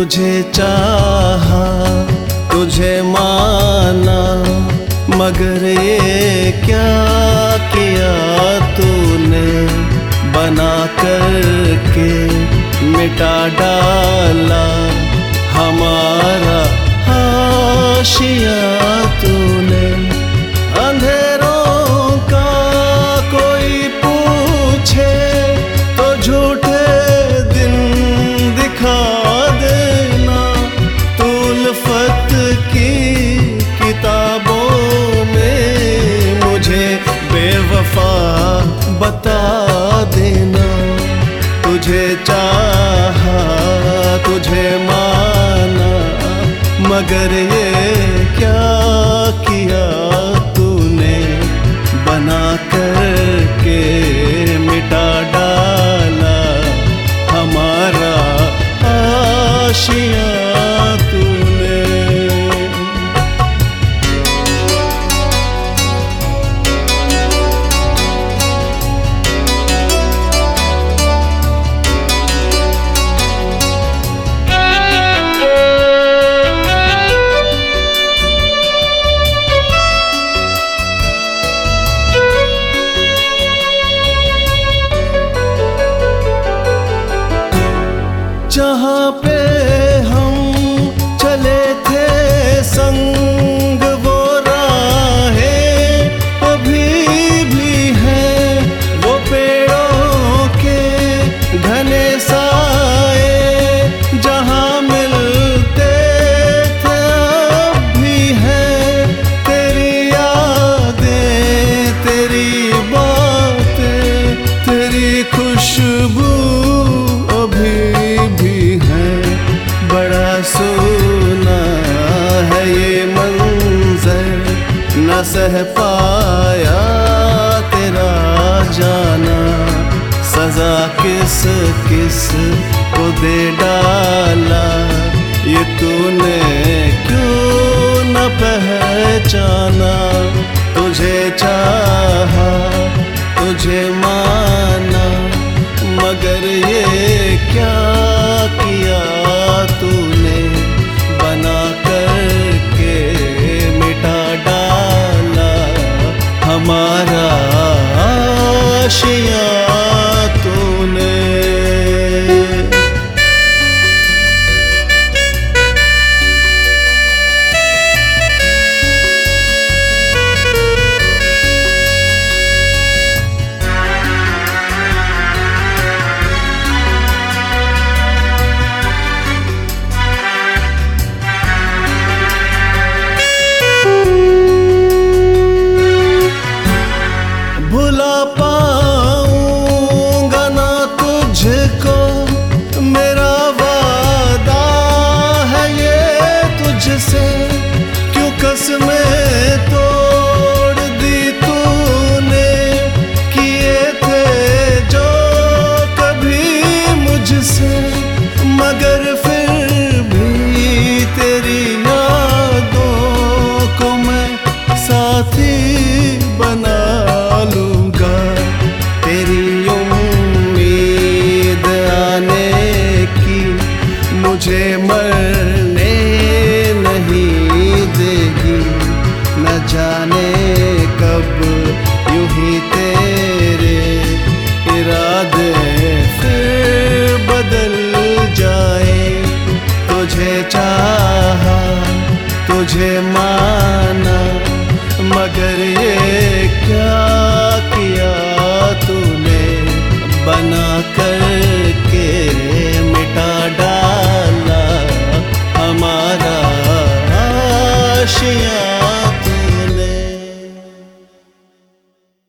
तुझे चाहा, तुझे माना, मगर ये क्या किया तूने, बना करके मिटा डाला हमारा हाशिया तूने। अंधेरों का कोई पूछे तो झूठे दिन दिखा देना, तू उल्फत की किताबों में मुझे बेवफा बता देना। तुझे चाहा, तुझे माना, मगर ये क्या किया तूने, बना करके मिटा डाला हमारा हाशिया तूने। जहाँ पे हम चले थे संग, वो राहें अभी भी हैं, वो पेड़ों के घने साए जहाँ मिलते थे अब भी हैं। तेरी यादें, तेरी बातें, तेरी खुशबू अभी भी है। बड़ा सोना है ये मंजर, न सह पाया तेरा जाना, सजा किस किस को दे डाला, ये तूने क्यों न पहचाना। तुझे चाहा, तुझे माना, मगर ये क्या किया तूने, बना करके मिटा डाला हमारा हाशिया तूने। भुला पाऊंगा ना तुझको, मेरा वादा है ये तुझसे। क्यों कसमें तोड़ दी तूने, किए थे जो कभी मुझसे, मगर फिर भी तेरी यादों को मैं साथी बना लूंगा। तेरी उम्मीद आने की मुझे मरने नहीं देगी, न जाने कब यूं ही तेरे इरादे फिर बदल जाए। तुझे चाहा, तुझे माना, मगर ये क्या किया तूने, बना करके मिटा डाला हमारा हाशिया।